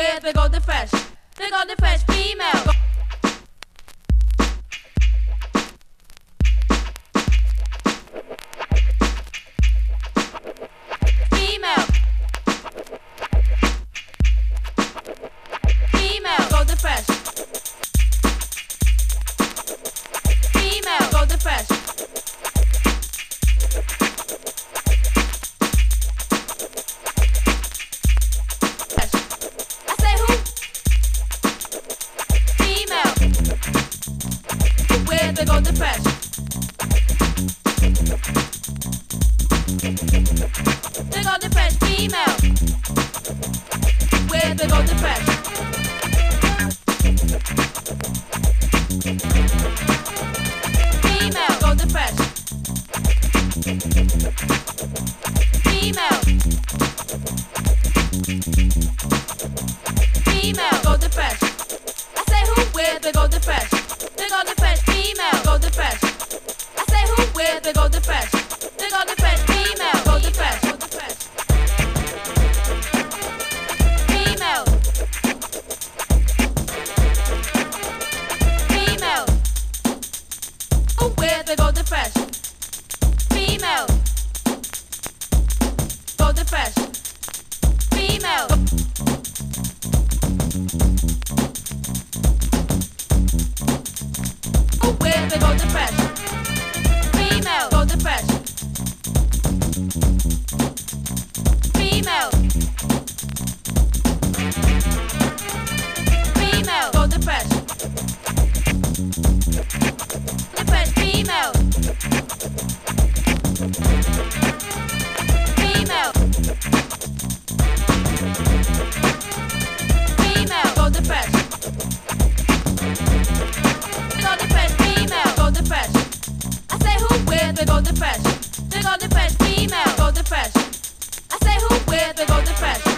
where they go the fresh. They go the fresh female. Female. Female, go the fresh. Female, go the fresh. I say who? Female. Where they go the fresh. They go the fresh. Female. Where they go the fresh. Female, go the fresh. Female. Female, go the fresh. I say who, where they go the fresh. They go the fresh. Female, go the fresh. I say who, where they go the fresh. They go the fresh. Female, go the fresh. Go the fresh. Female. Female. Who, where they go the fresh. Female. Go the fresh. Female. Who, where they go the fresh. Female. Go the fresh. Female. Female. Go the fresh. The fresh. Female. Female. Female. Go the fresh. Go the fresh. Female. Go the fresh. I say who, where they go the fresh. They go the fresh. Female. Go the fresh. I say who, where they go the fresh.